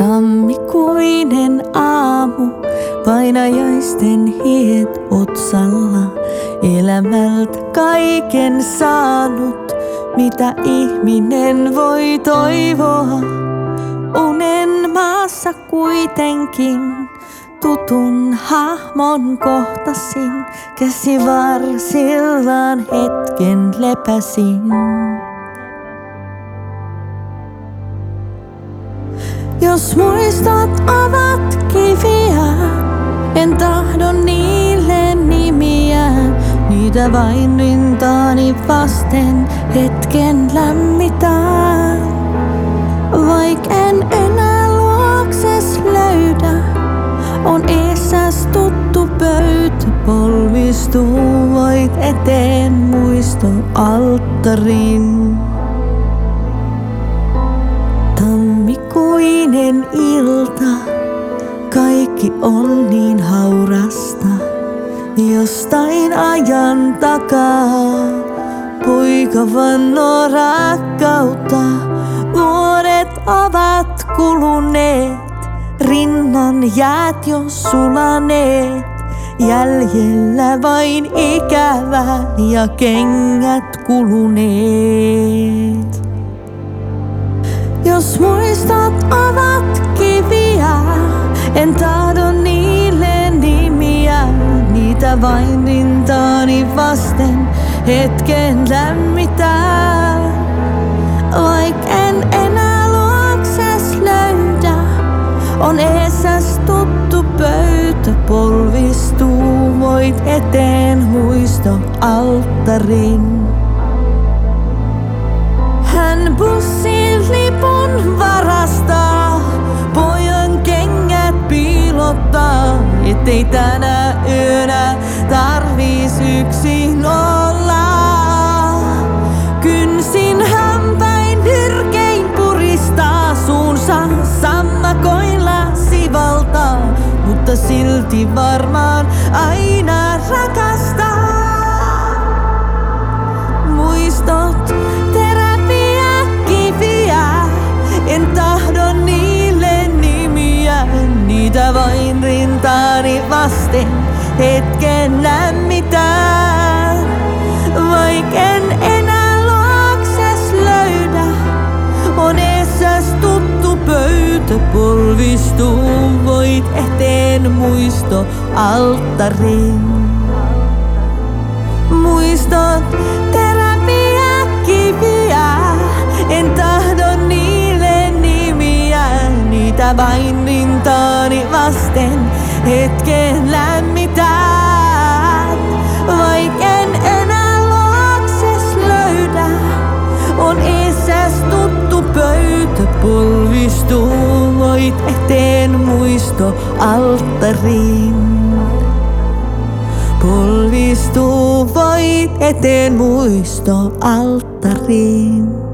Tammikuinen aamu, painajaisten hiet otsalla. Elämältä kaiken saanut, mitä ihminen voi toivoa. Unen maassa kuitenkin tutun hahmon kohtasin. Käsivarsillaan hetken lepäsin. Jos muistot ovat kiviä, en tahdo niille nimiä. Niitä vain rintaani vasten hetken lämmitän. Vaik en enää luokses löydä, on eessäs tuttu pöytä. Polvistuu voit eteen muistoalttariin. Tammikuinen ilta, kaikki on niin haurasta. Jostain ajan takaa poika vannoo rakkautta. Vuodet ovat kuluneet, rinnan jäät jo sulaneet. Jäljellä vain ikävä ja kengät kuluneet. Jos muistot ovat kiviä, en tahdo niille nimiä. Niitä vain rintaani vasten hetken lämmitää. Vaik en enää luokses löydä, on eessäs tuttu pöytä. Polvistuu voit eteen muistoalttariin. Hän bussin lipun varastaa, pojan kengät piilottaa. Ettei tänä yönä tarvis yksin olla. Kynsin hämpäin nyrkein puristaa, suunsa sammakoilla sivaltaa. Mutta silti varmaan aina rakastaa. Muistot teräviä kiviä, en tahdo niille nimiä. Niitä vain rintaani vasten hetken lämmitää. Vaik en enää luokses löydä, on eessäs tuttu pöytä. Polvistuu voit eteen muistoalttariin. Muistot teräviä kiviä, en tahdo niille nimiä. Niitä vain rintaani vasten hetken lämmitän. Vaik en enää luokses löydä, on eessäs tuttu pöytä. Polvistuu voit eteen muistoalttariin. Polvistuu voit eteen muistoalttariin.